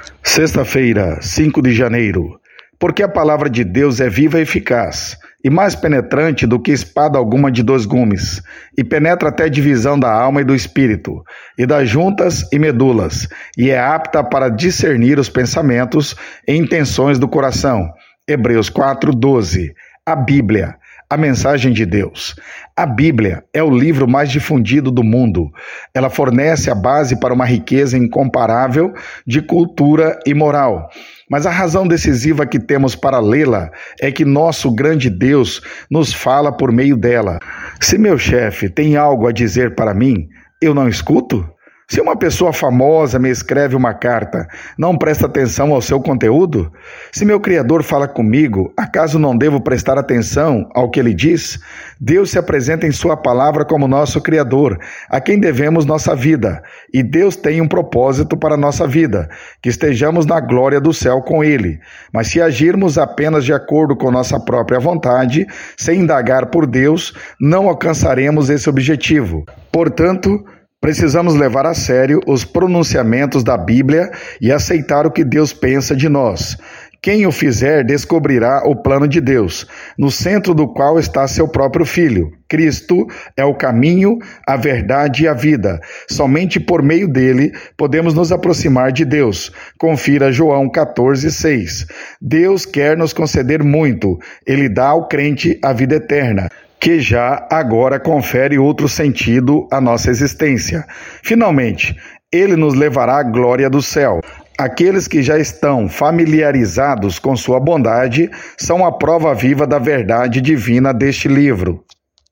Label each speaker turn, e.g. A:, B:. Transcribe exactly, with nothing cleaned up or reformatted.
A: Sexta-feira, cinco de janeiro. Porque a palavra de Deus é viva e eficaz, e mais penetrante do que espada alguma de dois gumes, e penetra até a divisão da alma e do espírito, e das juntas e medulas, e é apta para discernir os pensamentos e intenções do coração. Hebreus quatro, doze. A Bíblia, a mensagem de Deus. A Bíblia é o livro mais difundido do mundo. Ela fornece a base para uma riqueza incomparável de cultura e moral. Mas a razão decisiva que temos para lê-la é que nosso grande Deus nos fala por meio dela. Se meu chefe tem algo a dizer para mim, eu não escuto? Se uma pessoa famosa me escreve uma carta, não presta atenção ao seu conteúdo? Se meu Criador fala comigo, acaso não devo prestar atenção ao que ele diz? Deus se apresenta em sua palavra como nosso Criador, a quem devemos nossa vida. E Deus tem um propósito para a nossa vida, que estejamos na glória do céu com Ele. Mas se agirmos apenas de acordo com nossa própria vontade, sem indagar por Deus, não alcançaremos esse objetivo. Portanto, precisamos levar a sério os pronunciamentos da Bíblia e aceitar o que Deus pensa de nós. Quem o fizer descobrirá o plano de Deus, no centro do qual está seu próprio Filho. Cristo é o caminho, a verdade e a vida. Somente por meio dele podemos nos aproximar de Deus. Confira João quatorze, seis. Deus quer nos conceder muito. Ele dá ao crente a vida eterna, que já agora confere outro sentido à nossa existência. Finalmente, ele nos levará à glória do céu. Aqueles que já estão familiarizados com sua bondade são a prova viva da verdade divina deste livro.